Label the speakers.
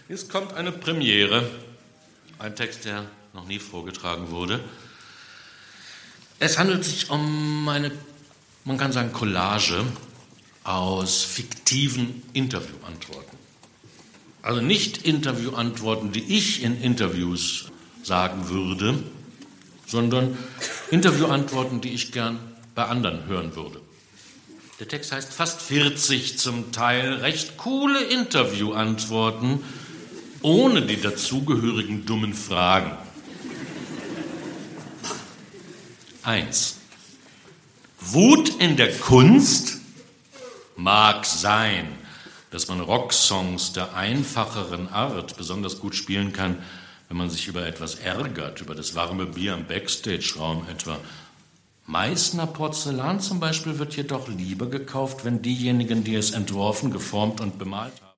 Speaker 1: Jetzt kommt eine Premiere, ein Text, der noch nie vorgetragen wurde. Es handelt sich um eine, man kann sagen, Collage aus fiktiven Interviewantworten. Also nicht Interviewantworten, die ich in Interviews sagen würde, sondern Interviewantworten, die ich gern bei anderen hören würde. Der Text heißt fast 40 zum Teil recht coole Interviewantworten ohne die dazugehörigen dummen Fragen. 1. Wut in der Kunst? Mag sein, dass man Rocksongs der einfacheren Art besonders gut spielen kann, wenn man sich über etwas ärgert, über das warme Bier im Backstage-Raum etwa. Meißner Porzellan zum Beispiel wird jedoch lieber gekauft, wenn diejenigen, die es entworfen, geformt und bemalt haben.